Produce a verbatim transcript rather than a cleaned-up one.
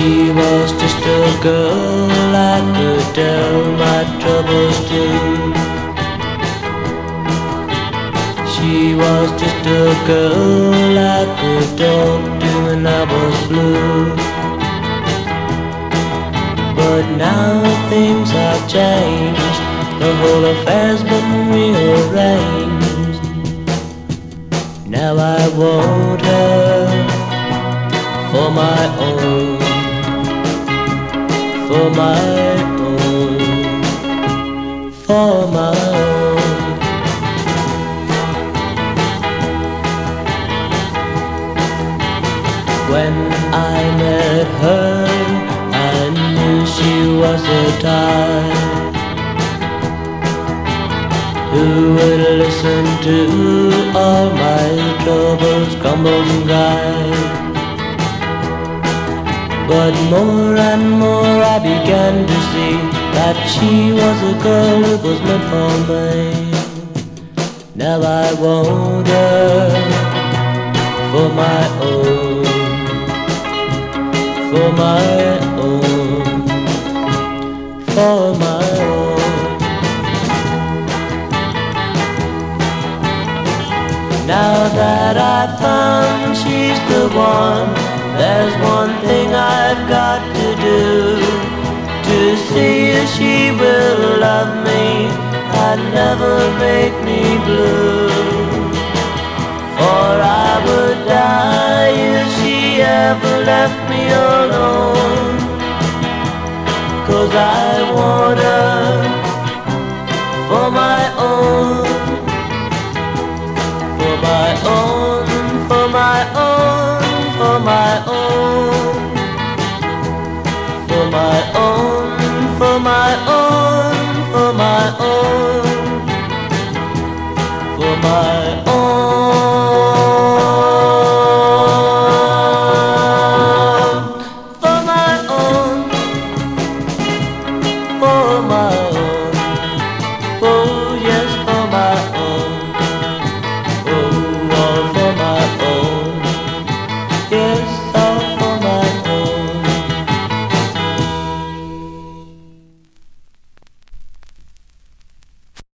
She was just a girl I could tell my troubles to. She was just a girl I could talk to when I was blue. But now things have changed, the whole affair's been rearranged. Now I want her for my own, for my own, for my own. When I met her, I knew she was a type who would listen to all my troubles, grumbles and gripes. But more and more I began to see that she was a girl who was meant for me. Now I want her for my own, for my own, for my own. Now that I've found she's the one, there's one thing I've got to do, to see if she will love me and never make me blue. For I would die if she ever left me alone, 'cause I want her